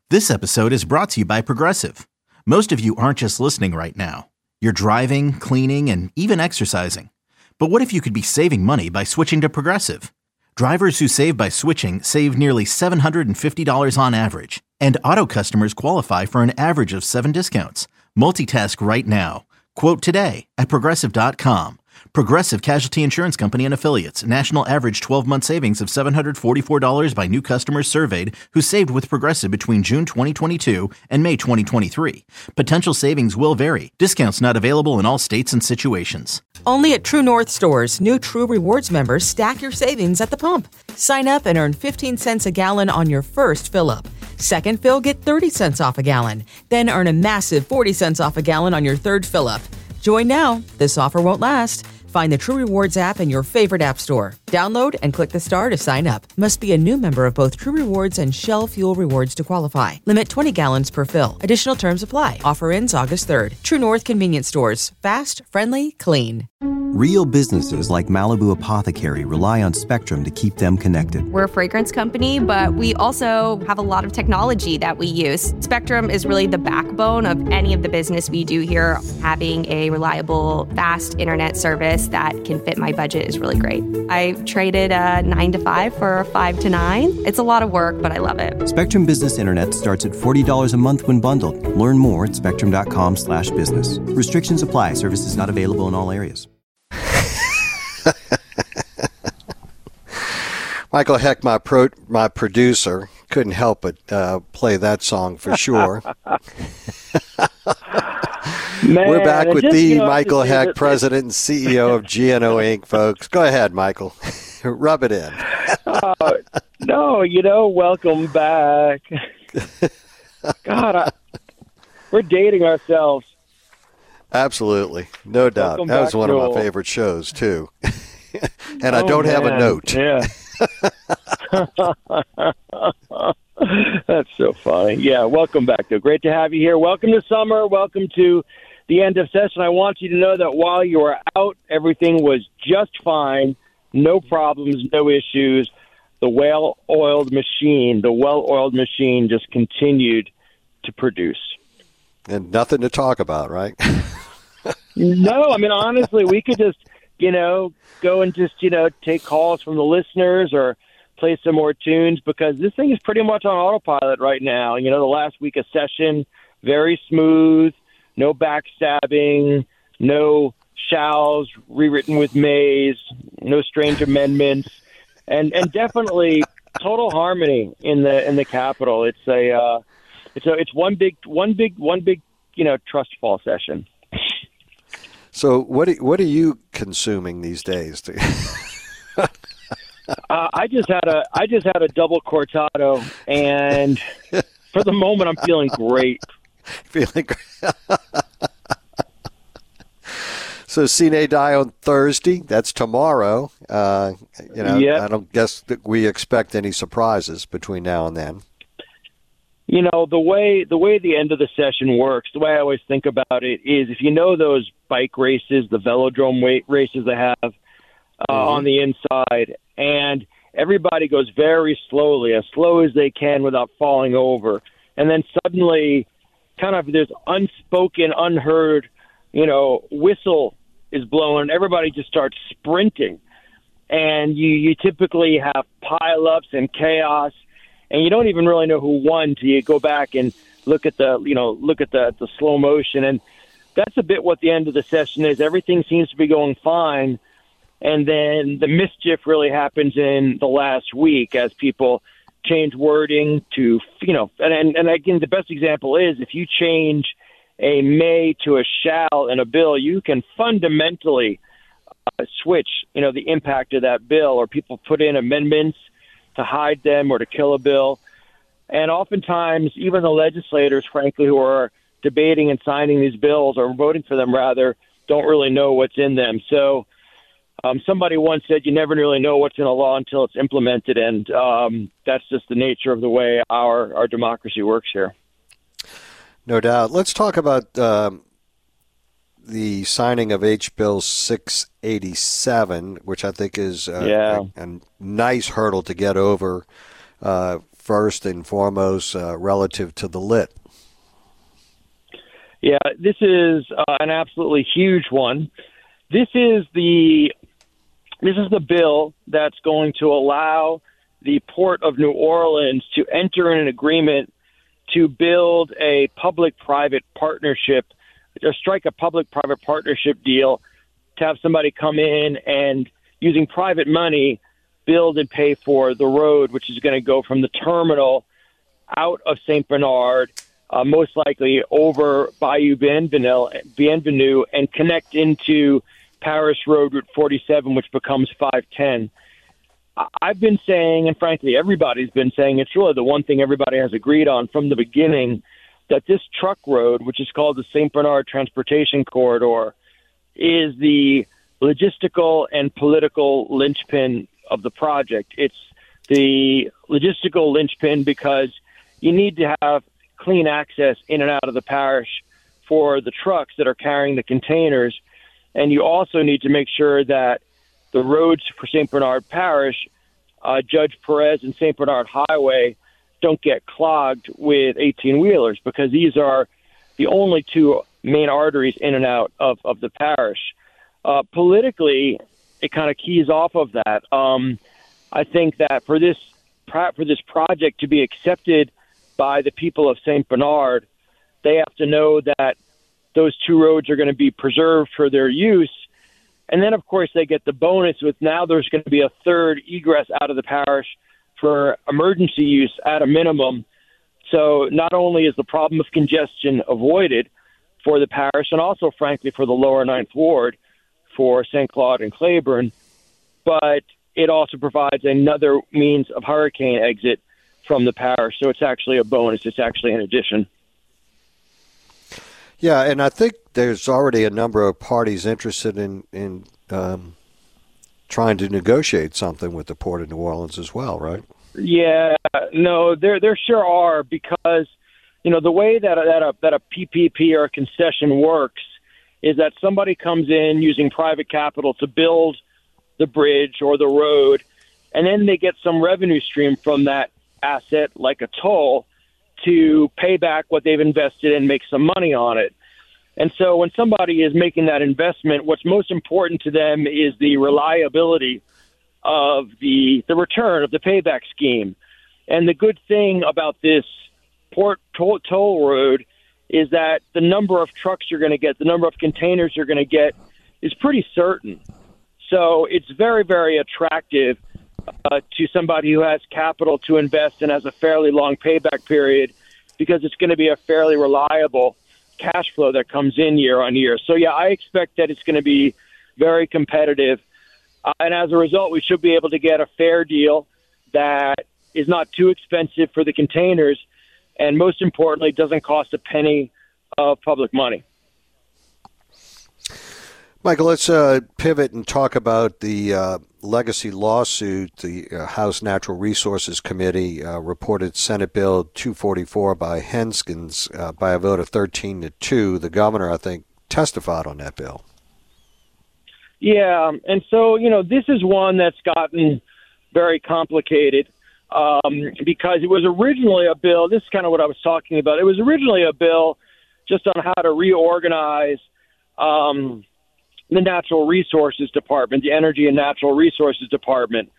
This episode is brought to you by Progressive. Most of you aren't just listening right now. You're driving, cleaning, and even exercising. But what if you could be saving money by switching to Progressive? Drivers who save by switching save nearly $750 on average. And auto customers qualify for an average of 7 discounts. Multitask right now. Quote today at Progressive.com. Progressive Casualty Insurance Company and Affiliates. National average 12-month savings of $744 by new customers surveyed who saved with Progressive between June 2022 and May 2023. Potential savings will vary. Discounts not available in all states and situations. Only at True North stores, new True Rewards members stack your savings at the pump. Sign up and earn 15 cents a gallon on your first fill-up. Second fill, get 30 cents off a gallon. Then earn a massive 40 cents off a gallon on your third fill-up. Join now. This offer won't last. Find the True Rewards app in your favorite app store. Download and click the star to sign up. Must be a new member of both True Rewards and Shell Fuel Rewards to qualify. Limit 20 gallons per fill. Additional terms apply. Offer ends August 3rd. True North Convenience Stores. Fast, friendly, clean. Real businesses like Malibu Apothecary rely on Spectrum to keep them connected. We're a fragrance company, but we also have a lot of technology that we use. Spectrum is really the backbone of any of the business we do here. Having a reliable, fast internet service that can fit my budget is really great. I traded a 9 to 5 for a 5 to 9. It's a lot of work, but I love it. Spectrum Business Internet starts at $40 a month when bundled. Learn more at spectrum.com/business. Restrictions apply. Services not available in all areas. Michael Heck, my producer, couldn't help but play that song for sure. Man, we're back with the Michael Heck, it. President and CEO of GNO Inc., folks. Go ahead, Michael. Rub it in. Welcome back. God, we're dating ourselves. Absolutely. No doubt. That was one of my favorite shows, too. And I don't have a note. Yeah. That's so funny. Yeah, welcome back, though. Great to have you here. Welcome to summer. Welcome to the end of session. I want you to know that while you were out, everything was just fine. No problems, no issues. The well-oiled machine just continued to produce. And nothing to talk about, right? No, I mean, honestly, we could just, go and just, take calls from the listeners or play some more tunes because this thing is pretty much on autopilot right now. The last week of session, very smooth, no backstabbing, no shalls rewritten with mays, no strange amendments, and definitely total harmony in the Capitol. It's one big trust fall session. So what are you consuming these days? I just had a double cortado, and for the moment, I'm feeling great. Feeling great. So Sine Die on Thursday. That's tomorrow. Yep. I don't guess that we expect any surprises between now and then. The way the end of the session works, the way I always think about it is if those bike races, the velodrome races they have on the inside, and everybody goes very slowly, as slow as they can without falling over. And then suddenly kind of this unspoken, unheard, whistle is blown and everybody just starts sprinting. And you typically have pileups and chaos. And you don't even really know who won till you go back and look at the slow motion. And that's a bit what the end of the session is. Everything seems to be going fine. And then the mischief really happens in the last week as people change wording to, and again, the best example is if you change a may to a shall in a bill, you can fundamentally switch, the impact of that bill, or people put in amendments to hide them or to kill a bill. And oftentimes, even the legislators, frankly, who are debating and signing these bills or voting for them, rather, don't really know what's in them. So somebody once said you never really know what's in a law until it's implemented, and that's just the nature of the way our democracy works here. No doubt. Let's talk about the signing of H-Bill 687, which I think is a nice hurdle to get over first and foremost relative to the lit? Yeah, this is an absolutely huge one. This is the bill that's going to allow the Port of New Orleans to enter in an agreement to build a public-private partnership, or strike a public-private partnership deal to have somebody come in and, using private money, build and pay for the road, which is going to go from the terminal out of St. Bernard, most likely over Bayou Bienvenue, and connect into Parish Road Route 47, which becomes 510. I've been saying, and frankly, everybody's been saying, it's really the one thing everybody has agreed on from the beginning, that this truck road, which is called the St. Bernard Transportation Corridor, is the logistical and political linchpin of the project. It's the logistical linchpin because you need to have clean access in and out of the parish for the trucks that are carrying the containers. And you also need to make sure that the roads for St. Bernard Parish, Judge Perez and St. Bernard Highway, don't get clogged with 18-wheelers, because these are the only two main arteries in and out of the parish. Politically, it kind of keys off of that. I think that for this project to be accepted by the people of St. Bernard, they have to know that those two roads are going to be preserved for their use. And then, of course, they get the bonus with now there's going to be a third egress out of the parish for emergency use at a minimum. So not only is the problem of congestion avoided for the parish, and also, frankly, for the lower Ninth Ward, for St. Claude and Claiborne, but it also provides another means of hurricane exit from the parish. So it's actually a bonus. It's actually an addition. Yeah, and I think there's already a number of parties interested in trying to negotiate something with the Port of New Orleans as well, right? Yeah, no, there sure are, because the way that a PPP or a concession works is that somebody comes in using private capital to build the bridge or the road, and then they get some revenue stream from that asset, like a toll, to pay back what they've invested and make some money on it. And so when somebody is making that investment, what's most important to them is the reliability of the return of the payback scheme. And the good thing about this port toll road is that the number of trucks you're going to get, the number of containers you're going to get, is pretty certain. So it's very, very attractive to somebody who has capital to invest and has a fairly long payback period, because it's going to be a fairly reliable cash flow that comes in year on year. So, yeah, I expect that it's going to be very competitive. And as a result, we should be able to get a fair deal that is not too expensive for the containers, and most importantly, doesn't cost a penny of public money. Michael, let's pivot and talk about the legacy lawsuit. The House Natural Resources Committee reported Senate Bill 244 by Henskins by a vote of 13-2. The governor, I think, testified on that bill. Yeah, and so, this is one that's gotten very complicated because it was originally a bill. This is kind of what I was talking about. It was originally a bill just on how to reorganize the Natural Resources Department, the Energy and Natural Resources Department.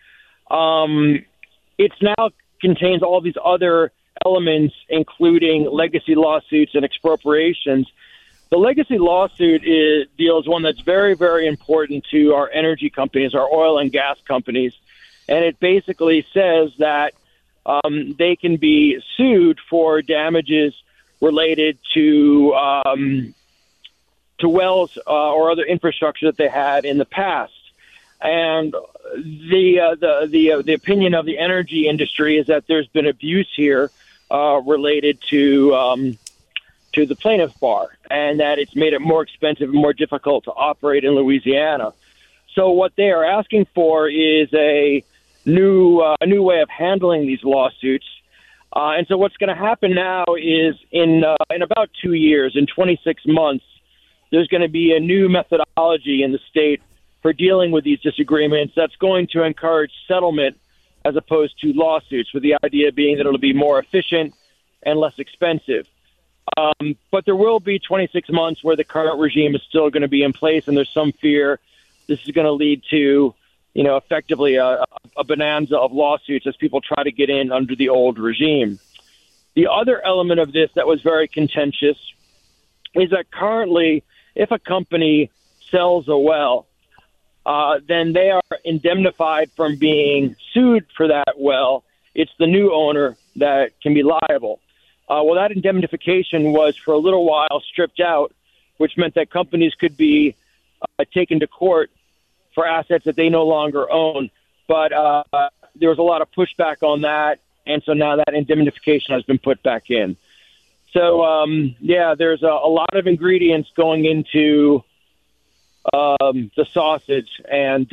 It now contains all these other elements, including legacy lawsuits and expropriations. The legacy lawsuit deals one that's very, very important to our energy companies, our oil and gas companies, and it basically says that they can be sued for damages related to wells or other infrastructure that they had in the past. And the opinion of the energy industry is that there's been abuse here related to the plaintiff bar, and that it's made it more expensive and more difficult to operate in Louisiana. So what they are asking for is a new way of handling these lawsuits. And so what's going to happen now is in about 2 years, in 26 months, there's going to be a new methodology in the state for dealing with these disagreements that's going to encourage settlement as opposed to lawsuits, with the idea being that it'll be more efficient and less expensive. But there will be 26 months where the current regime is still going to be in place, and there's some fear this is going to lead to, effectively a bonanza of lawsuits as people try to get in under the old regime. The other element of this that was very contentious is that currently, if a company sells a well, then they are indemnified from being sued for that well. It's the new owner that can be liable. Well, that indemnification was for a little while stripped out, which meant that companies could be taken to court for assets that they no longer own. But there was a lot of pushback on that, and so now that indemnification has been put back in. So, there's a lot of ingredients going into the sausage, and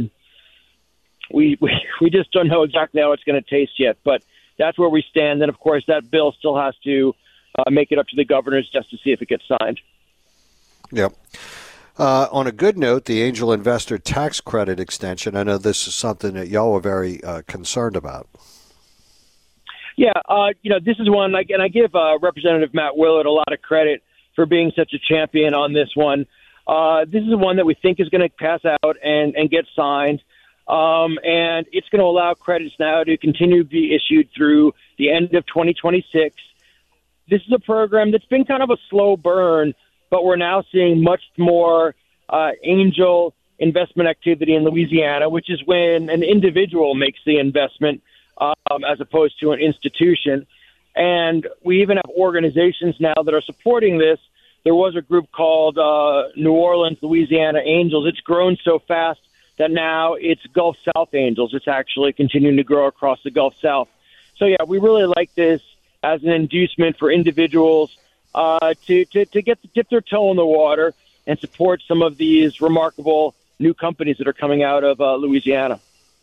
we just don't know exactly how it's going to taste yet. But that's where we stand. And, of course, that bill still has to make it up to the governors just to see if it gets signed. Yep. On a good note, the angel investor tax credit extension, I know this is something that y'all are very concerned about. Yeah, this is one, and I give Representative Matt Willett a lot of credit for being such a champion on this one. This is one that we think is going to pass out and get signed. And it's going to allow credits now to continue to be issued through the end of 2026. This is a program that's been kind of a slow burn, but we're now seeing much more angel investment activity in Louisiana, which is when an individual makes the investment as opposed to an institution. And we even have organizations now that are supporting this. There was a group called New Orleans, Louisiana Angels. It's grown so fast that now it's Gulf South Angels. It's actually continuing to grow across the Gulf South. So, yeah, we really like this as an inducement for individuals to dip their toe in the water and support some of these remarkable new companies that are coming out of Louisiana.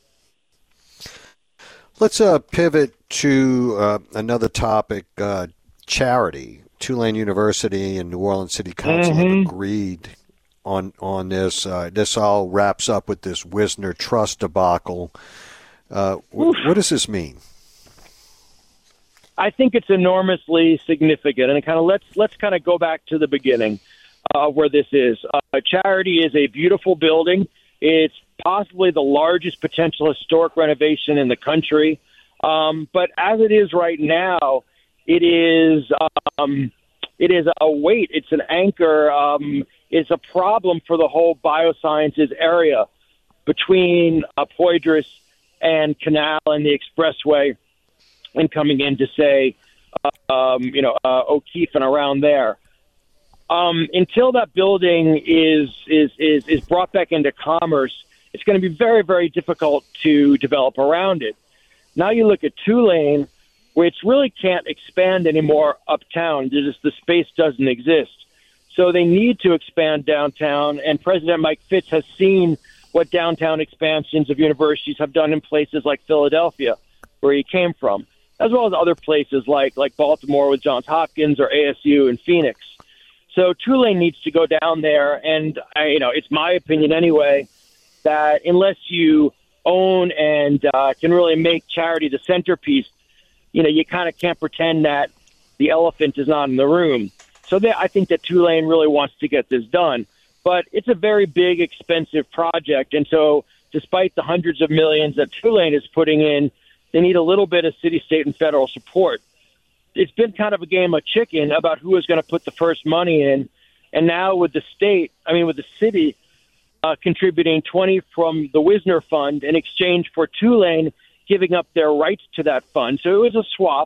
Let's pivot to another topic, charity. Tulane University and New Orleans City Council have agreed on this. This all wraps up with this Wisner Trust debacle. What does this mean? I think it's enormously significant, and let's kind of go back to the beginning of where this is. Charity is a beautiful building. It's possibly the largest potential historic renovation in the country, but as it is right now, it is a weight. It's an anchor. It's a problem for the whole biosciences area between Poydras and Canal and the Expressway, and coming in to say, O'Keefe and around there. Until that building is brought back into commerce, it's going to be very, very difficult to develop around it. Now you look at Tulane, which really can't expand anymore uptown. The space doesn't exist. So they need to expand downtown, and President Mike Fitz has seen what downtown expansions of universities have done in places like Philadelphia, where he came from, as well as other places like Baltimore with Johns Hopkins or ASU in Phoenix. So Tulane needs to go down there, and it's my opinion anyway that unless you own and can really make charity the centerpiece, you kind of can't pretend that the elephant is not in the room. So I think that Tulane really wants to get this done. But it's a very big, expensive project. And so despite the hundreds of millions that Tulane is putting in, they need a little bit of city, state, and federal support. It's been kind of a game of chicken about who is going to put the first money in. And now with the city contributing 20 from the Wisner Fund in exchange for Tulane giving up their rights to that fund. So it was a swap.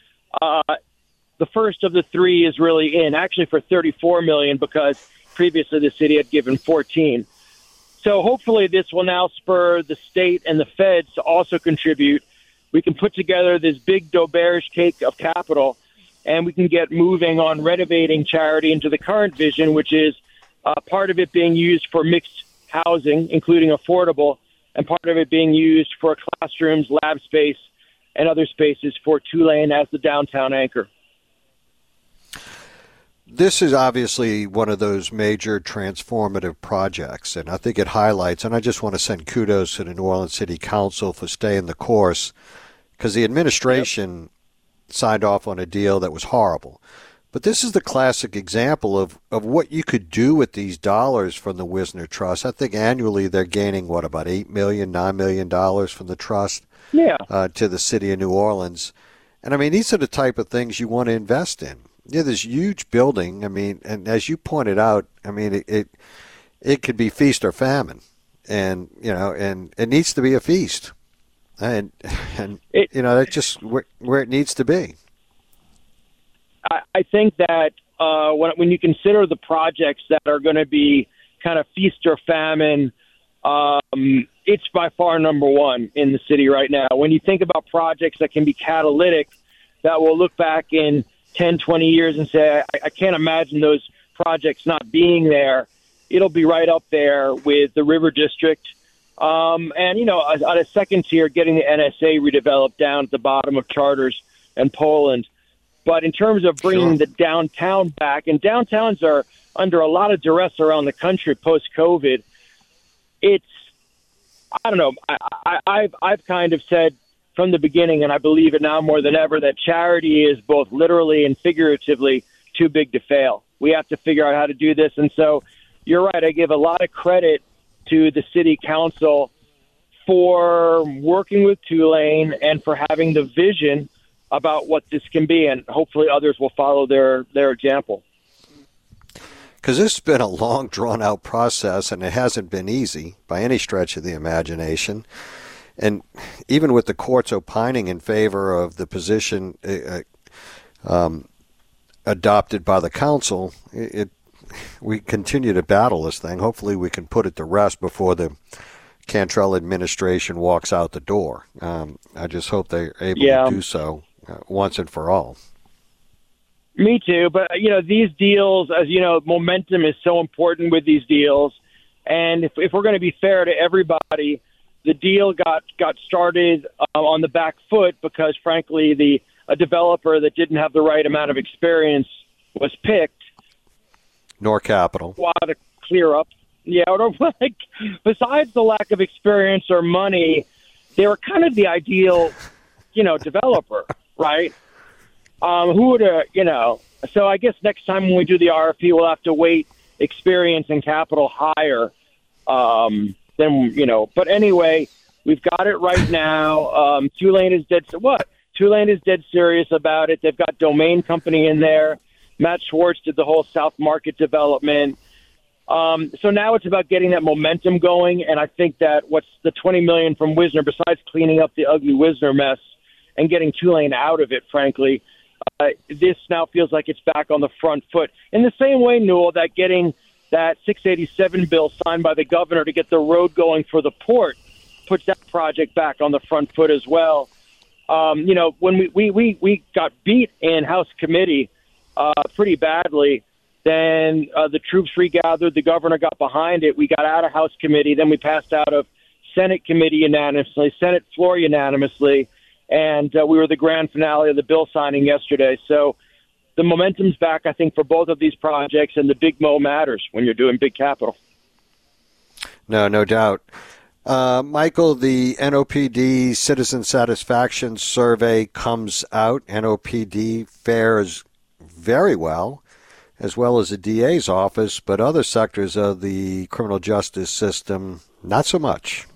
The first of the three is really in, actually for $34 million, because previously the city had given 14. So hopefully this will now spur the state and the feds to also contribute. We can put together this big d'auberge cake of capital, and we can get moving on renovating charity into the current vision, which is part of it being used for mixed housing, including affordable, and part of it being used for classrooms, lab space, and other spaces for Tulane as the downtown anchor. this is obviously one of those major transformative projects, and I think it highlights, and I just want to send kudos to the New Orleans City Council for staying the course, because the administration signed off on a deal that was horrible. But this is the classic example of what you could do with these dollars from the Wisner Trust. I think annually they're gaining, about $8 million, $9 million from the trust to the city of New Orleans. And, I mean, these are the type of things you want to invest in. Yeah, this huge building, I mean, and as you pointed out, I mean, it could be feast or famine. And, and it needs to be a feast. And that's just where it needs to be. I think that when you consider the projects that are going to be kind of feast or famine, it's by far number one in the city right now. When you think about projects that can be catalytic, that will look back in 10, 20 years and say, I can't imagine those projects not being there, it'll be right up there with the River District. And, on a second tier, getting the NSA redeveloped down at the bottom of Charters and Poland. But in terms of bringing the downtown back, and downtowns are under a lot of duress around the country post-COVID, I don't know, I've kind of said from the beginning, and I believe it now more than ever, that charity is both literally and figuratively too big to fail. We have to figure out how to do this. And so you're right. I give a lot of credit to the city council for working with Tulane and for having the vision about what this can be. And hopefully others will follow their example. Because this has been a long, drawn-out process, and it hasn't been easy by any stretch of the imagination. And even with the courts opining in favor of the position adopted by the council, we continue to battle this thing. Hopefully we can put it to rest before the Cantrell administration walks out the door. I just hope they're able to do so once and for all. Me too. But, these deals, as you know, momentum is so important with these deals. And if we're going to be fair to everybody, the deal got started on the back foot because, frankly, a developer that didn't have the right amount of experience was picked. Nor capital. To clear up. Yeah, besides the lack of experience or money, they were kind of the ideal, developer, right? Who would So I guess next time when we do the RFP, we'll have to weight experience and capital higher. But anyway, we've got it right now. Tulane is dead. Tulane is dead serious about it. They've got Domain Company in there. Matt Schwartz did the whole South Market development. So now it's about getting that momentum going. And I think that what's the $20 million from Wisner, besides cleaning up the ugly Wisner mess and getting Tulane out of it, frankly, this now feels like it's back on the front foot. In the same way, Newell, that getting that 687 bill signed by the governor to get the road going for the port puts that project back on the front foot as well. When we got beat in House committee pretty badly, then the troops regathered, the governor got behind it, we got out of House committee, then we passed out of Senate committee unanimously, Senate floor unanimously, and we were the grand finale of the bill signing yesterday. So the momentum's back, I think, for both of these projects, and the big mo matters when you're doing big capital. No doubt. Michael, the NOPD Citizen Satisfaction Survey comes out. NOPD fares very well as the DA's office, but other sectors of the criminal justice system, not so much.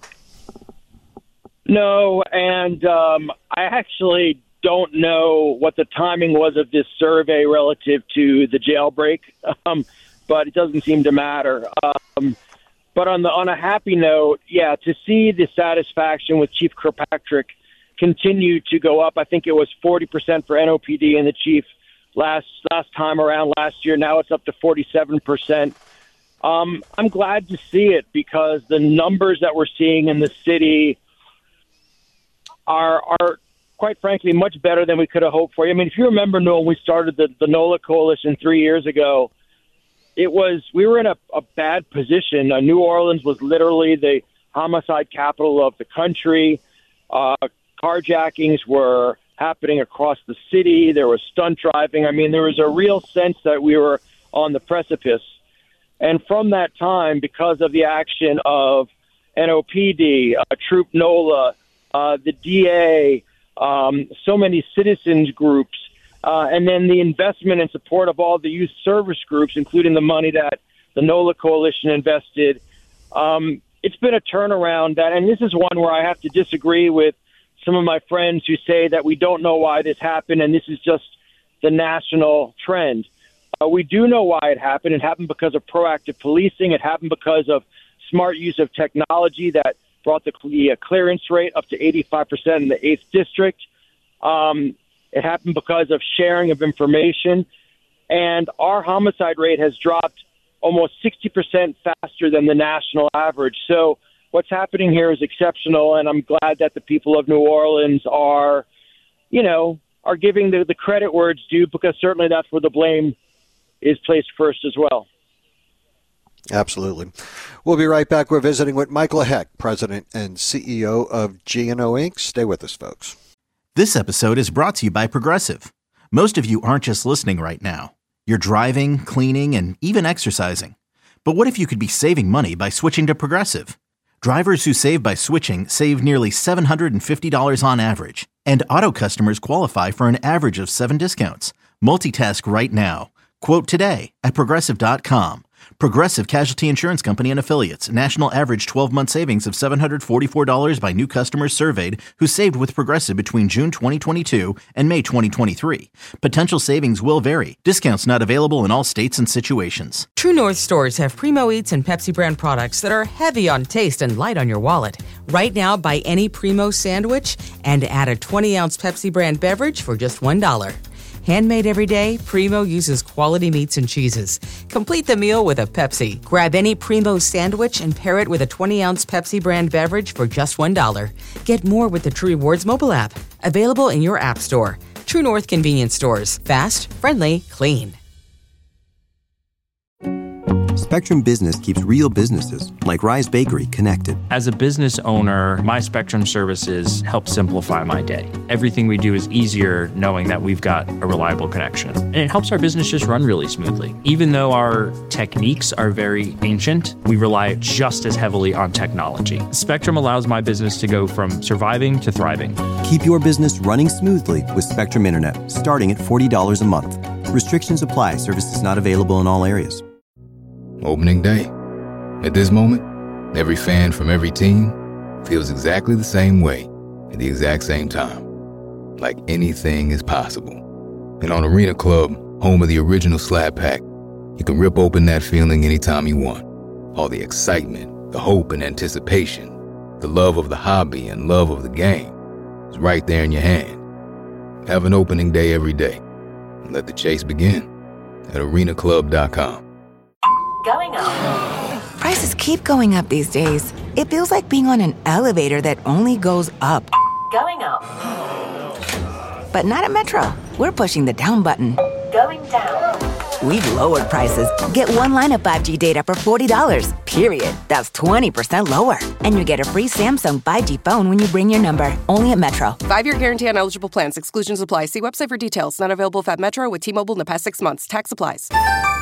No, and I actually don't know what the timing was of this survey relative to the jailbreak, but it doesn't seem to matter. But on a happy note, to see the satisfaction with Chief Kirkpatrick continue to go up. I think it was 40% for NOPD and the chief last time around last year. Now it's up to 47%. I'm glad to see it because the numbers that we're seeing in the city are quite frankly much better than we could have hoped for. I mean, if you remember, Noel, when we started the NOLA Coalition 3 years ago, we were in a bad position. New Orleans was literally the homicide capital of the country. Carjackings were happening across the city. There was stunt driving. I mean, there was a real sense that we were on the precipice. And from that time, because of the action of NOPD, Troop NOLA, the DA, so many citizens groups, and then the investment and support of all the youth service groups, including the money that the NOLA Coalition invested, it's been a turnaround. And this is one where I have to disagree with some of my friends who say that we don't know why this happened and this is just the national trend. We do know why it happened. It happened because of proactive policing. It happened because of smart use of technology that brought the clearance rate up to 85% in the 8th District. It happened because of sharing of information. And our homicide rate has dropped almost 60% faster than the national average. So what's happening here is exceptional, and I'm glad that the people of New Orleans are giving the credit where it's due, because certainly that's where the blame is placed first as well. Absolutely. We'll be right back. We're visiting with Michael Hecht, President and CEO of G&O Inc. Stay with us, folks. This episode is brought to you by Progressive. Most of you aren't just listening right now. You're driving, cleaning, and even exercising. But what if you could be saving money by switching to Progressive? Drivers who save by switching save nearly $750 on average. And auto customers qualify for an average of 7 discounts. Multitask right now. Quote today at Progressive.com. Progressive Casualty Insurance Company and Affiliates. National average 12-month savings of $744 by new customers surveyed who saved with Progressive between June 2022 and May 2023. Potential savings will vary. Discounts not available in all states and situations. True North stores have Primo Eats and Pepsi brand products that are heavy on taste and light on your wallet. Right now, buy any Primo sandwich and add a 20-ounce Pepsi brand beverage for just $1. Handmade every day, Primo uses quality meats and cheeses. Complete the meal with a Pepsi. Grab any Primo sandwich and pair it with a 20-ounce Pepsi brand beverage for just $1. Get more with the True Rewards mobile app. Available in your app store. True North convenience stores. Fast, friendly, clean. Spectrum Business keeps real businesses, like Rise Bakery, connected. As a business owner, my Spectrum services help simplify my day. Everything we do is easier knowing that we've got a reliable connection. And it helps our business just run really smoothly. Even though our techniques are very ancient, we rely just as heavily on technology. Spectrum allows my business to go from surviving to thriving. Keep your business running smoothly with Spectrum Internet, starting at $40 a month. Restrictions apply. Services not available in all areas. Opening day. At this moment, every fan from every team feels exactly the same way at the exact same time. Like anything is possible. And on Arena Club, home of the original Slab Pack, you can rip open that feeling anytime you want. All the excitement, the hope and anticipation, the love of the hobby and love of the game is right there in your hand. Have an opening day every day. And let the chase begin at arenaclub.com. Going up. Prices keep going up these days. It feels like being on an elevator that only goes up. Going up. But not at Metro. We're pushing the down button. Going down. We've lowered prices. Get one line of 5G data for $40, period. That's 20% lower. And you get a free Samsung 5G phone when you bring your number. Only at Metro. 5-year guarantee on eligible plans. Exclusions apply. See website for details. Not available at Metro with T-Mobile in the past 6 months. Tax applies.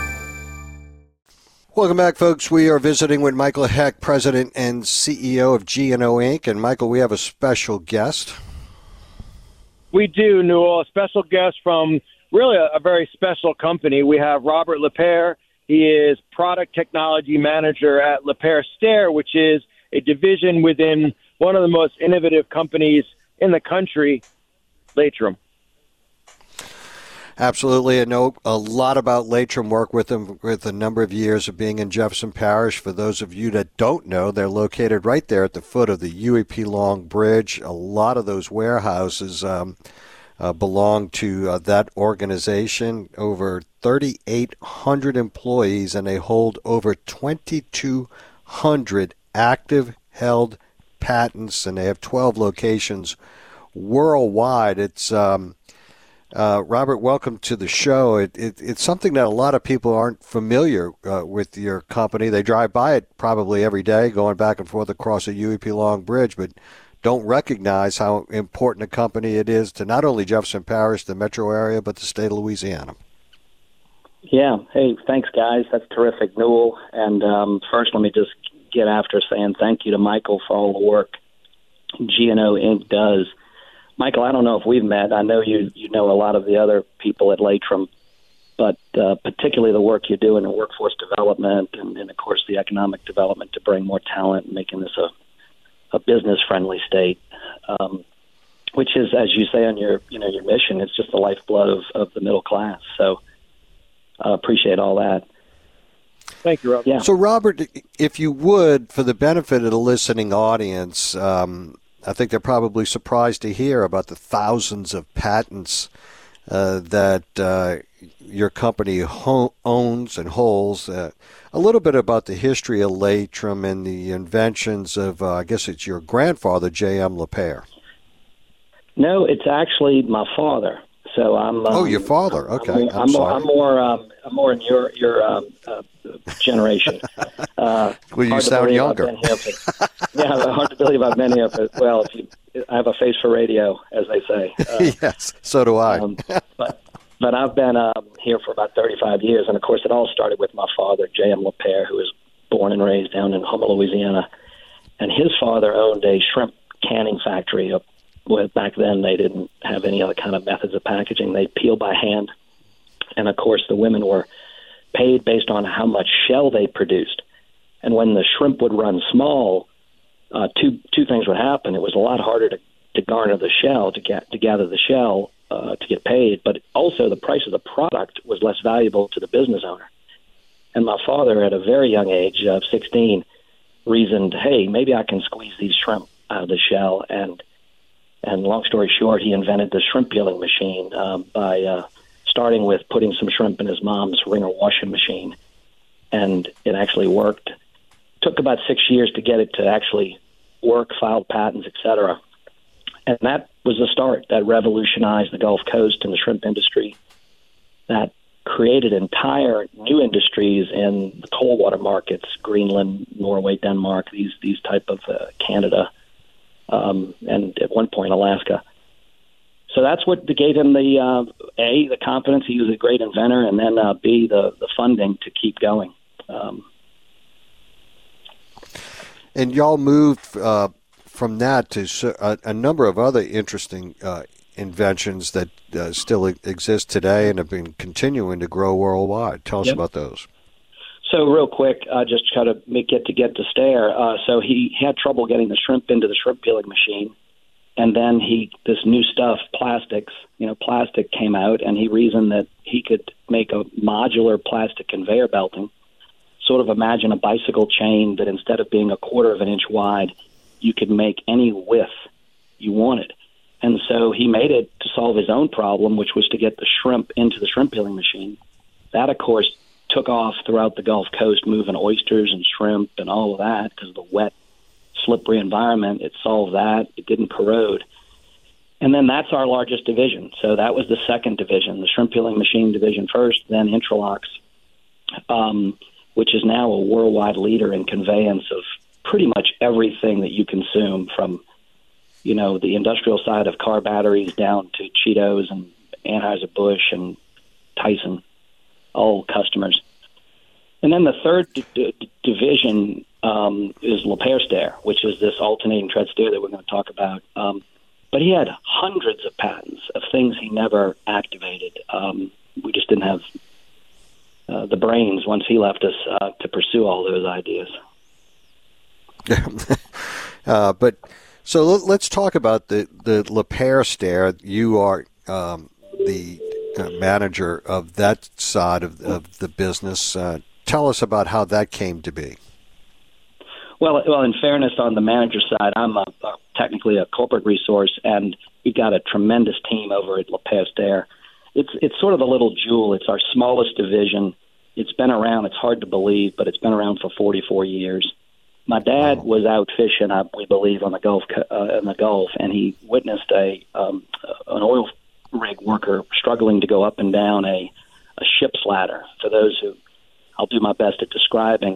Welcome back, folks. We are visiting with Michael Hecht, President and CEO of G&O Inc. And, Michael, we have a special guest. We do, Newell. A special guest from really a very special company. We have Robert Lepere. He is Product Technology Manager at Lepere Stair, which is a division within one of the most innovative companies in the country, Latrim. Absolutely. I know a lot about Latrim, work with them with a number of years of being in Jefferson Parish. For those of you that don't know, they're located right there at the foot of the UEP Long Bridge. A lot of those warehouses belong to that organization. Over 3,800 employees, and they hold over 2,200 active held patents, and they have 12 locations worldwide. It's Robert, welcome to the show. It's something that a lot of people aren't familiar with your company. They drive by it probably every day, going back and forth across the UEP Long Bridge, but don't recognize how important a company it is to not only Jefferson Parish, the metro area, but the state of Louisiana. Yeah. Hey, thanks, guys. That's terrific, Newell. And first, let me just get after saying thank you to Michael for all the work G&O Inc. does. Michael, I don't know if we've met. I know you know a lot of the other people at Latrim, but particularly the work you do in the workforce development and, of course, the economic development to bring more talent and making this a business-friendly state, which is, as you say on your mission, it's just the lifeblood of the middle class. So I appreciate all that. Thank you, Robert. Yeah. So, Robert, if you would, for the benefit of the listening audience, I think they're probably surprised to hear about the thousands of patents that your company owns and holds. A little bit about the history of Latrim and the inventions of, I guess it's your grandfather, J.M. LePere. No, it's actually my father. So I'm. Your father. Okay, I'm more in your generation. Well, you sound younger. Hard to believe I've been here. But, well, I have a face for radio, as they say. Yes, so do I. But I've been here for about 35 years, and of course, it all started with my father, J.M. LePere, who was born and raised down in Houma, Louisiana, and his father owned a shrimp canning factory. Back then, they didn't have any other kind of methods of packaging. They peeled by hand, and of course, the women were paid based on how much shell they produced. And when the shrimp would run small, two things would happen. It was a lot harder to garner the shell, to gather the shell, to get paid, but also the price of the product was less valuable to the business owner. And my father, at a very young age of 16, reasoned, hey, maybe I can squeeze these shrimp out of the shell. And long story short, he invented the shrimp peeling machine by starting with putting some shrimp in his mom's wringer washing machine. And it actually worked. Took about 6 years to get it to actually work, filed patents, etc. And that was the start. That revolutionized the Gulf Coast and the shrimp industry. That created entire new industries in the cold water markets, Greenland, Norway, Denmark, these type of Canada, and at one point Alaska. So that's what gave him the the confidence. He was a great inventor, and then B, the funding to keep going. And y'all moved from that to a number of other interesting inventions that still exist today and have been continuing to grow worldwide. Tell us about those. So real quick, just try to get to Stair. So he had trouble getting the shrimp into the shrimp peeling machine. And then this new stuff, plastic came out, and he reasoned that he could make a modular plastic conveyor belting. Sort of imagine a bicycle chain that instead of being 1/4 of an inch wide, you could make any width you wanted. And so he made it to solve his own problem, which was to get the shrimp into the shrimp peeling machine. That, of course, took off throughout the Gulf Coast, moving oysters and shrimp and all of that because of the wet, slippery environment. It solved that. It didn't corrode. And then that's our largest division. So that was the second division, the shrimp peeling machine division first, then Intralox, which is now a worldwide leader in conveyance of pretty much everything that you consume, from, the industrial side of car batteries down to Cheetos and Anheuser-Busch and Tyson, all customers. And then the third division is LePere Stair, which is this alternating tread stair that we're going to talk about. But he had hundreds of patents of things he never activated. We just didn't have the brains once he left us to pursue all those ideas. So let's talk about the LePere Stair. You are the manager of that side of the business. Tell us about how that came to be. Well, in fairness, on the manager side, I'm technically a corporate resource, and we've got a tremendous team over at LePere Stair. It's sort of a little jewel. It's our smallest division. It's been around. It's hard to believe, but it's been around for 44 years. My dad was out fishing, we believe, on the Gulf, and he witnessed an oil rig worker struggling to go up and down a ship's ladder. For those who, I'll do my best at describing,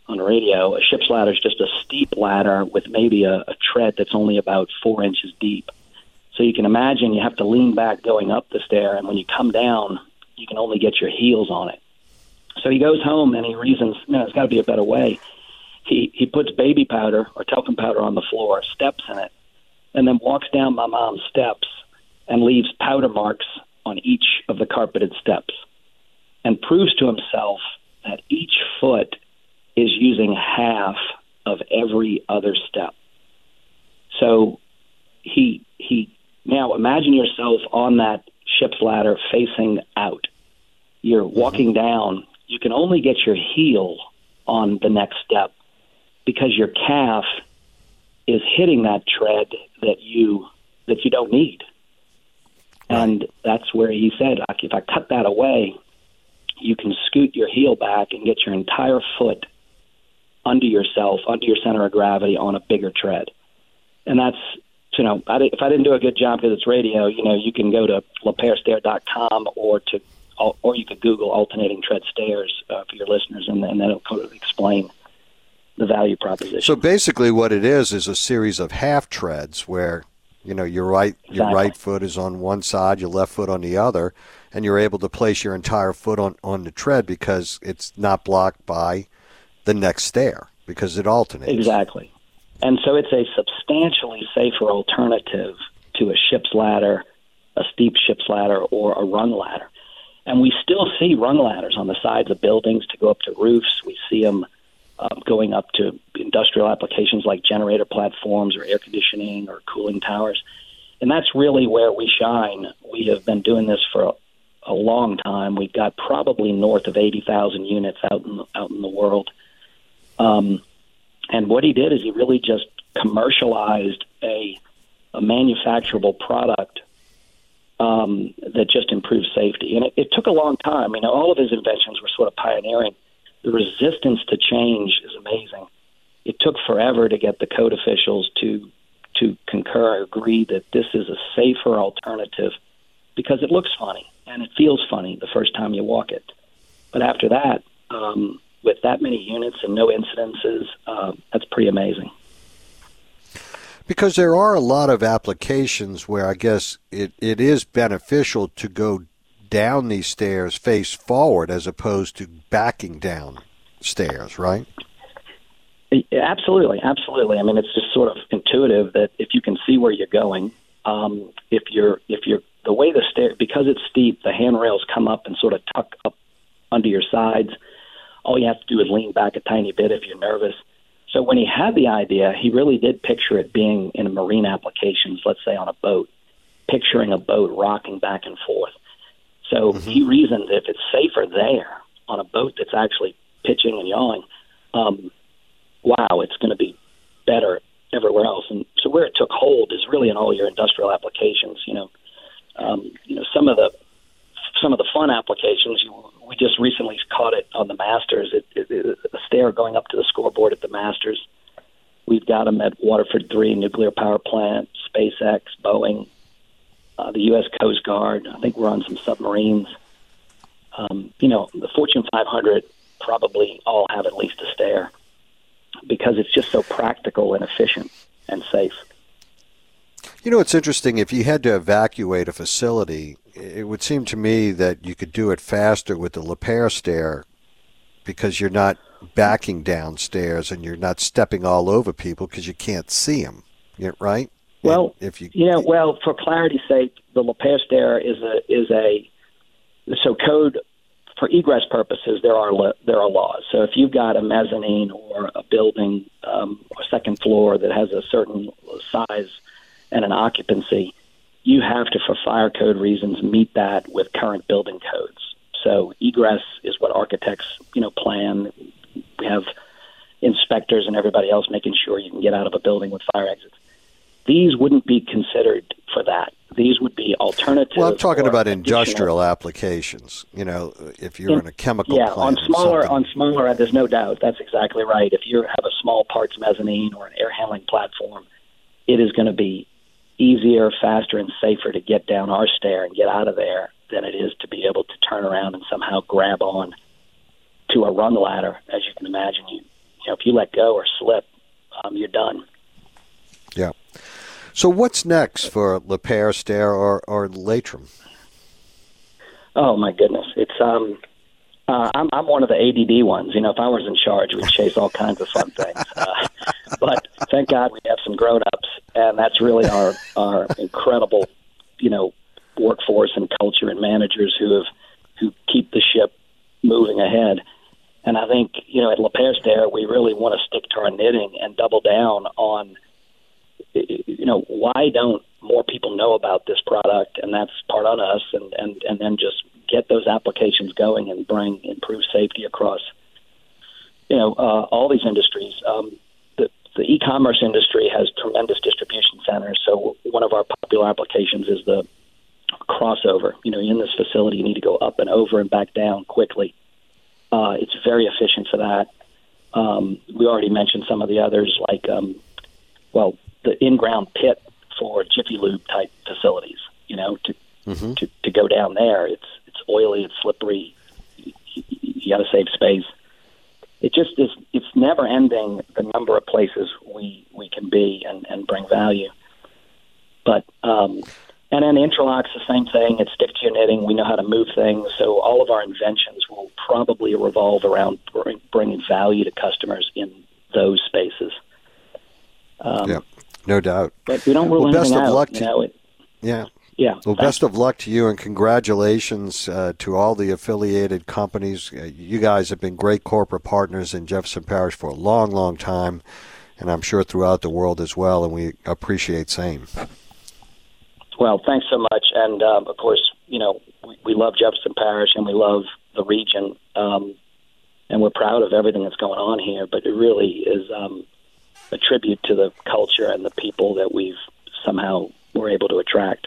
on the radio, a ship's ladder is just a steep ladder with maybe a tread that's only about 4 inches deep. So you can imagine you have to lean back going up the stair, and when you come down, you can only get your heels on it. So he goes home and he reasons, there's got to be a better way. He puts baby powder or talcum powder on the floor, steps in it, and then walks down my mom's steps and leaves powder marks on each of the carpeted steps and proves to himself that each foot is using half of every other step. So he now imagine yourself on that ship's ladder facing out. You're walking down. You can only get your heel on the next step because your calf is hitting that tread that you don't need. And that's where he said, if I cut that away, you can scoot your heel back and get your entire foot under yourself, under your center of gravity on a bigger tread. And that's, if I didn't do a good job because it's radio, you can go to LePaireStair.com or you could Google alternating tread stairs for your listeners, and then it'll explain the value proposition. So basically what it is a series of half treads where, your right foot is on one side, your left foot on the other, and you're able to place your entire foot on the tread because it's not blocked by the next stair because it alternates. Exactly. And so it's a substantially safer alternative to a ship's ladder, a steep ship's ladder, or a rung ladder. And we still see rung ladders on the sides of buildings to go up to roofs. We see them going up to industrial applications like generator platforms or air conditioning or cooling towers. And that's really where we shine. We have been doing this for a long time. We've got probably north of 80,000 units out in the world. And what he did is he really just commercialized a manufacturable product that just improves safety. And it took a long time. All of his inventions were sort of pioneering. The resistance to change is amazing. It took forever to get the code officials to concur or agree that this is a safer alternative because it looks funny and it feels funny the first time you walk it. But after that, with that many units and no incidences, that's pretty amazing. Because there are a lot of applications where I guess it is beneficial to go down these stairs face forward as opposed to backing down stairs, right? Absolutely. I mean, it's just sort of intuitive that if you can see where you're going, if you're the way the stair, because it's steep, the handrails come up and sort of tuck up under your sides. All you have to do is lean back a tiny bit if you're nervous. So when he had the idea, he really did picture it being in marine applications, let's say on a boat, picturing a boat rocking back and forth. So he reasoned if it's safer there on a boat that's actually pitching and yawing, wow, it's going to be better everywhere else. And so where it took hold is really in all your industrial applications. Some of the fun applications. We just recently caught it on the Masters. A stair going up to the scoreboard at the Masters. We've got them at Waterford 3 nuclear power plant, SpaceX, Boeing, the U.S. Coast Guard. I think we're on some submarines. The Fortune 500 probably all have at least a stair because it's just so practical and efficient and safe. It's interesting. If you had to evacuate a facility, it would seem to me that you could do it faster with the LePaireStair because you're not backing downstairs and you're not stepping all over people because you can't see them, right? Well, for clarity's sake, the LePaireStair is so code for egress purposes. There are laws. So if you've got a mezzanine or a building, a second floor that has a certain size and an occupancy, you have to, for fire code reasons, meet that with current building codes. So egress is what architects, plan. We have inspectors and everybody else making sure you can get out of a building with fire exits. These wouldn't be considered for that. These would be alternatives. Well, I'm talking about industrial applications. If you're in a chemical plant. On smaller, there's no doubt. That's exactly right. If you have a small parts mezzanine or an air handling platform, it is going to be easier, faster, and safer to get down our stair and get out of there than it is to be able to turn around and somehow grab on to a rung ladder. As you can imagine, if you let go or slip, you're done. Yeah. So what's next for Lapeyre, Stair, or Latrim? Oh my goodness, it's I'm one of the ADD ones. If I was in charge, we'd chase all kinds of fun things. But thank God we have some grown-ups, and that's really our incredible, workforce and culture and managers who keep the ship moving ahead. And I think, at Lapeyre Stair, we really want to stick to our knitting and double down on, why don't more people know about this product? And that's part on us, and then just get those applications going and bring improved safety across, all these industries. The e-commerce industry has tremendous distribution centers. So one of our popular applications is the crossover. In this facility, you need to go up and over and back down quickly. It's very efficient for that. We already mentioned some of the others, like, the in-ground pit for Jiffy Lube type facilities. To go down there, it's oily, it's slippery. You got to save space. It just is. It's never ending the number of places we can be and bring value. But and then Intralock's the same thing. It's stick to your knitting. We know how to move things. So all of our inventions will probably revolve around bringing value to customers in those spaces. Yeah, no doubt. But we don't rule anything out. Yeah. Yeah. Well, best of luck to you, and congratulations to all the affiliated companies. You guys have been great corporate partners in Jefferson Parish for a long, long time, and I'm sure throughout the world as well, and we appreciate same. Well, thanks so much. And, of course, we love Jefferson Parish and we love the region, and we're proud of everything that's going on here, but it really is a tribute to the culture and the people that we've somehow were able to attract.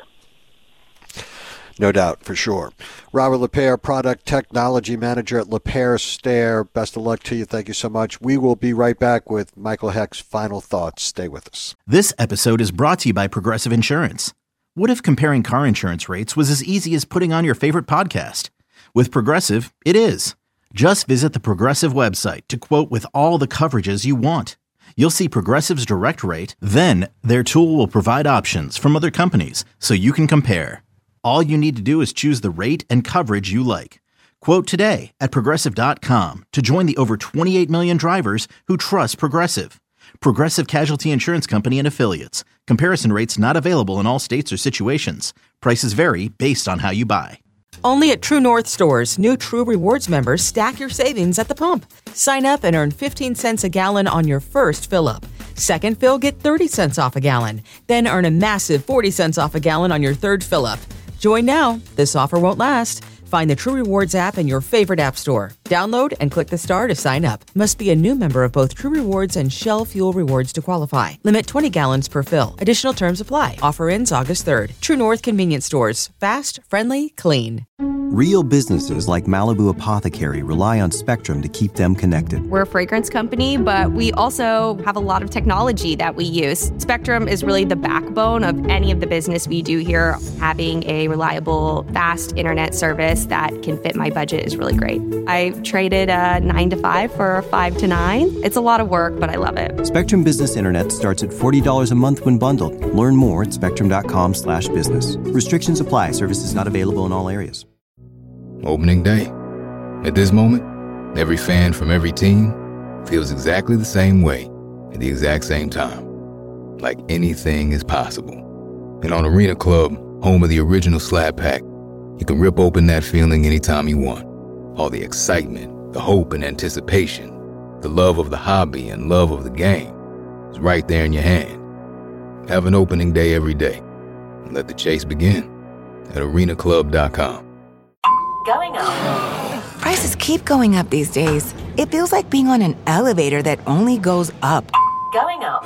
No doubt, for sure. Robert Lapeyre, Product Technology Manager at Lapeyre Stair. Best of luck to you. Thank you so much. We will be right back with Michael Heck's final thoughts. Stay with us. This episode is brought to you by Progressive Insurance. What if comparing car insurance rates was as easy as putting on your favorite podcast? With Progressive, it is. Just visit the Progressive website to quote with all the coverages you want. You'll see Progressive's direct rate, then their tool will provide options from other companies so you can compare. All you need to do is choose the rate and coverage you like. Quote today at Progressive.com to join the over 28 million drivers who trust Progressive. Progressive Casualty Insurance Company and Affiliates. Comparison rates not available in all states or situations. Prices vary based on how you buy. Only at True North stores, new True Rewards members stack your savings at the pump. Sign up and earn 15 cents a gallon on your first fill-up. Second fill, get 30 cents off a gallon. Then earn a massive 40 cents off a gallon on your third fill-up. Join now. This offer won't last. Find the True Rewards app in your favorite app store. Download and click the star to sign up. Must be a new member of both True Rewards and Shell Fuel Rewards to qualify. Limit 20 gallons per fill. Additional terms apply. Offer ends August 3rd. True North Convenience Stores. Fast, friendly, clean. Real businesses like Malibu Apothecary rely on Spectrum to keep them connected. We're a fragrance company, but we also have a lot of technology that we use. Spectrum is really the backbone of any of the business we do here. Having a reliable, fast internet service that can fit my budget is really great. I traded a 9 to 5 for a 5 to 9. It's a lot of work, but I love it. Spectrum Business Internet starts at $40 a month when bundled. Learn more at spectrum.com/business. Restrictions apply. Services not available in all areas. Opening day. At this moment, every fan from every team feels exactly the same way at the exact same time. Like anything is possible. And on Arena Club, home of the original Slab Pack, you can rip open that feeling anytime you want. All the excitement, the hope and anticipation, the love of the hobby and love of the game is right there in your hand. Have an opening day every day. And let the chase begin at arenaclub.com. Going up. Prices keep going up these days. It feels like being on an elevator that only goes up. Going up.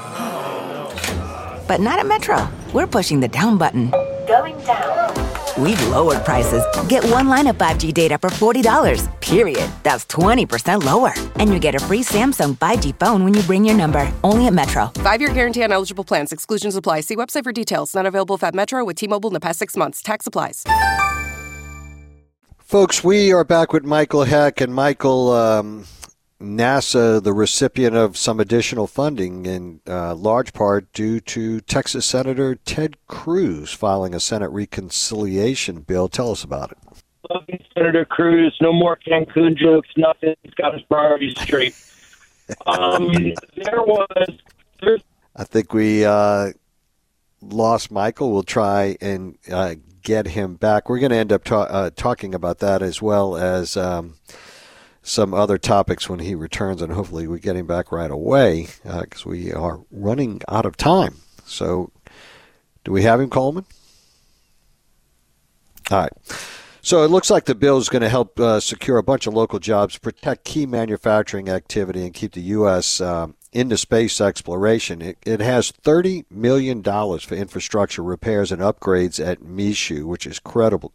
But not at Metro. We're pushing the down button. Going down. We've lowered prices. Get one line of 5G data for $40, period. That's 20% lower. And you get a free Samsung 5G phone when you bring your number. Only at Metro. 5-year guarantee on eligible plans. Exclusions apply. See website for details. Not available if at Metro with T-Mobile in the past 6 months. Tax applies. Folks, we are back with Michael Heck. And Michael, NASA the recipient of some additional funding in large part due to Texas Senator Ted Cruz filing a Senate reconciliation bill. Tell us about it. Loving Senator Cruz. No more Cancun jokes, nothing. He's got his priorities straight. I think we lost Michael. We'll try and get him back. We're going to end up talking about that as well as some other topics when he returns, and hopefully we get him back right away because we are running out of time. So do we have him, Coleman? All right. So it looks like the bill is going to help secure a bunch of local jobs, protect key manufacturing activity, and keep the U.S. Into space exploration. It has $30 million for infrastructure repairs and upgrades at Michoud, which is critical.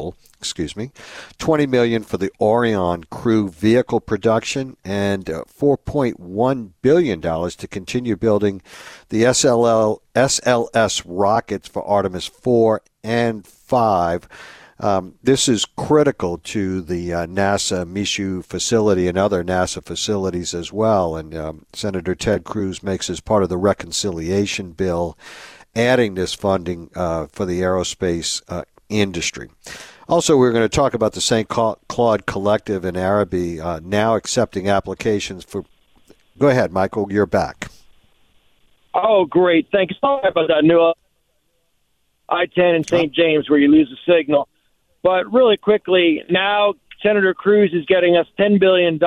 $20 million for the Orion crew vehicle production, and $4.1 billion to continue building the SLS rockets for Artemis 4 and 5. This is critical to the NASA Michoud facility and other NASA facilities as well. And Senator Ted Cruz makes as part of the reconciliation bill, adding this funding for the aerospace industry. Also, we're going to talk about the St. Claude Collective in Arabi now accepting applications for. Go ahead, Michael. You're back. Oh, great. Thanks. Sorry about that new I-10 in St. James where you lose the signal. But really quickly, now Senator Cruz is getting us $10 billion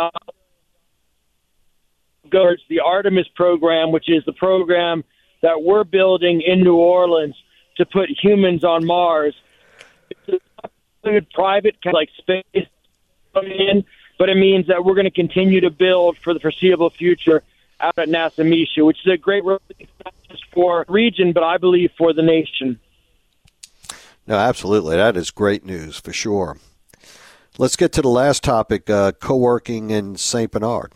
towards the Artemis program, which is the program that we're building in New Orleans to put humans on Mars. It's a good private like space coming in, but it means that we're going to continue to build for the foreseeable future out at NASA Michoud, which is a great relief not just for the region, but I believe for the nation. No, absolutely. That is great news for sure. Let's get to the last topic, co-working in St. Bernard.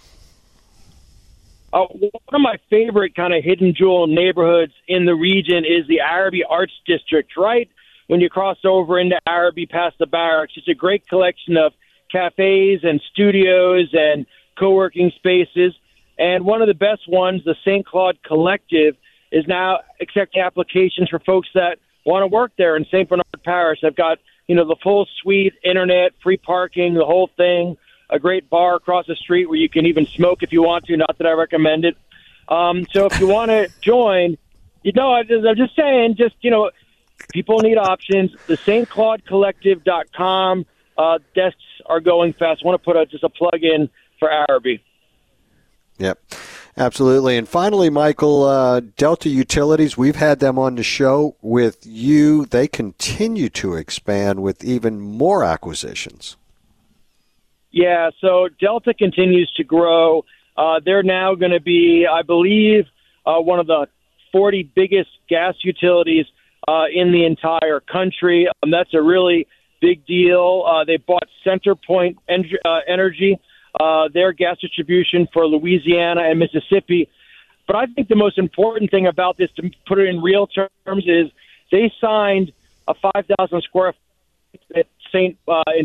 One of my favorite kind of hidden jewel neighborhoods in the region is the Arabi Arts District, right? When you cross over into Arabi past the barracks, it's a great collection of cafes and studios and co-working spaces. And one of the best ones, the St. Claude Collective, is now accepting applications for folks that want to work there in St. Bernard Parish. They've got, the full suite, internet, free parking, the whole thing, a great bar across the street where you can even smoke if you want to, not that I recommend it. So if you want to join, I'm just saying, people need options. The stclaudecollective.com desks are going fast. I want to put just a plug in for Arabi. Yep. Absolutely. And finally, Michael, Delta Utilities, we've had them on the show with you. They continue to expand with even more acquisitions. Yeah, so Delta continues to grow. They're now going to be, I believe, one of the 40 biggest gas utilities in the entire country. That's a really big deal. They bought CenterPoint Energy, their gas distribution for Louisiana and Mississippi. But I think the most important thing about this, to put it in real terms, is they signed a 5,000 square foot in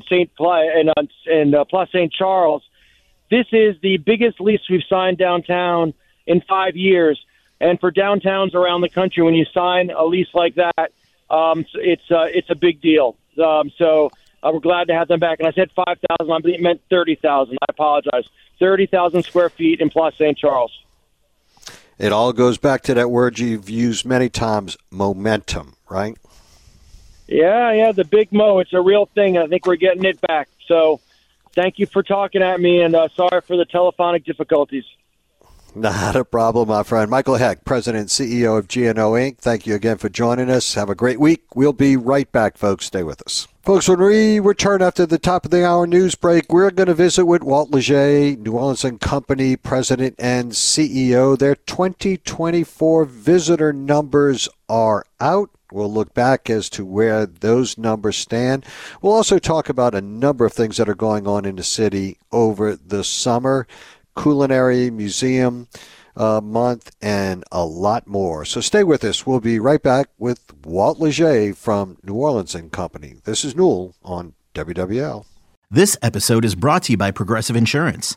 Place St. Charles. This is the biggest lease we've signed downtown in 5 years. And for downtowns around the country, when you sign a lease like that, it's a big deal. So we're glad to have them back. And I said 5,000. I meant 30,000. I apologize. 30,000 square feet in Place St. Charles. It all goes back to that word you've used many times, momentum, right? Yeah, the big mo. It's a real thing. I think we're getting it back. So thank you for talking at me, and sorry for the telephonic difficulties. Not a problem, my friend. Michael Heck, President and CEO of GNO Inc. Thank you again for joining us. Have a great week. We'll be right back, folks. Stay with us. Folks, when we return after the top of the hour news break, we're going to visit with Walt Leger, New Orleans & Company President and CEO. Their 2024 visitor numbers are out. We'll look back as to where those numbers stand. We'll also talk about a number of things that are going on in the city over the summer. Culinary Museum Month, and a lot more. So stay with us. We'll be right back with Walt Leger from New Orleans & Company. This is Newell on WWL. This episode is brought to you by Progressive Insurance.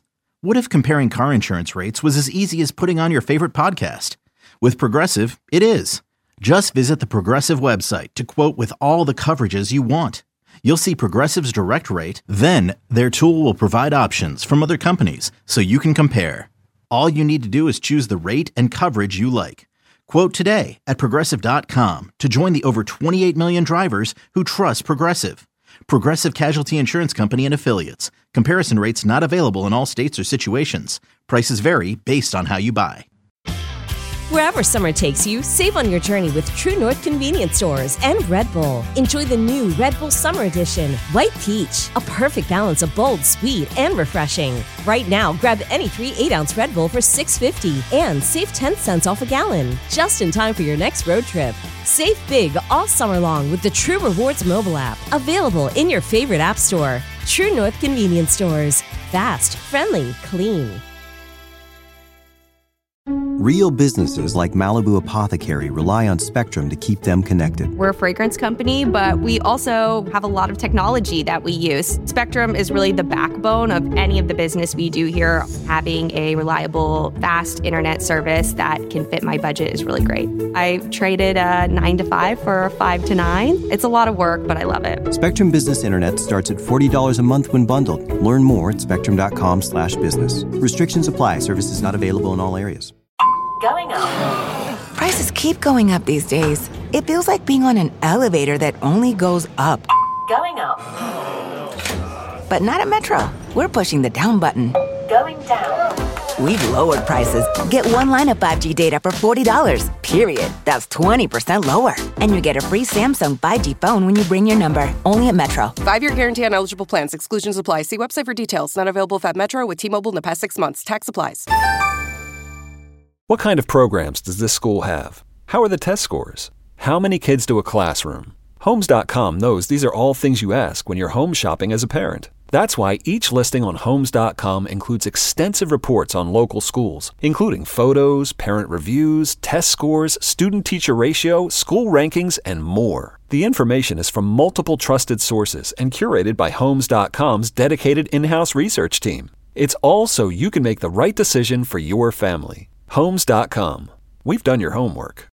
What if comparing car insurance rates was as easy as putting on your favorite podcast? With Progressive, it is. Just visit the Progressive website to quote with all the coverages you want. You'll see Progressive's direct rate, then their tool will provide options from other companies so you can compare. All you need to do is choose the rate and coverage you like. Quote today at Progressive.com to join the over 28 million drivers who trust Progressive. Progressive Casualty Insurance Company and Affiliates. Comparison rates not available in all states or situations. Prices vary based on how you buy. Wherever summer takes you, save on your journey with True North Convenience Stores and Red Bull. Enjoy the new Red Bull Summer Edition, White Peach, a perfect balance of bold, sweet, and refreshing. Right now, grab any 3 8-ounce Red Bull for $6.50 and save 10 cents off a gallon, just in time for your next road trip. Save big all summer long with the True Rewards mobile app, available in your favorite app store. True North Convenience Stores. Fast, friendly, clean. Real businesses like Malibu Apothecary rely on Spectrum to keep them connected. We're a fragrance company, but we also have a lot of technology that we use. Spectrum is really the backbone of any of the business we do here. Having a reliable, fast internet service that can fit my budget is really great. I traded a 9 to 5 for a 5 to 9. It's a lot of work, but I love it. Spectrum Business Internet starts at $40 a month when bundled. Learn more at spectrum.com/business. Restrictions apply. Services not available in all areas. Going up. Prices keep going up these days. It feels like being on an elevator that only goes up. Going up. But not at Metro. We're pushing the down button. Going down. We've lowered prices. Get one line of 5G data for $40, period. That's 20% lower. And you get a free Samsung 5G phone when you bring your number. Only at Metro. 5-year guarantee on eligible plans. Exclusions apply. See website for details. Not available at Metro with T-Mobile in the past 6 months. Tax applies. What kind of programs does this school have? How are the test scores? How many kids do a classroom? Homes.com knows these are all things you ask when you're home shopping as a parent. That's why each listing on Homes.com includes extensive reports on local schools, including photos, parent reviews, test scores, student-teacher ratio, school rankings, and more. The information is from multiple trusted sources and curated by Homes.com's dedicated in-house research team. It's all so you can make the right decision for your family. Homes.com. We've done your homework.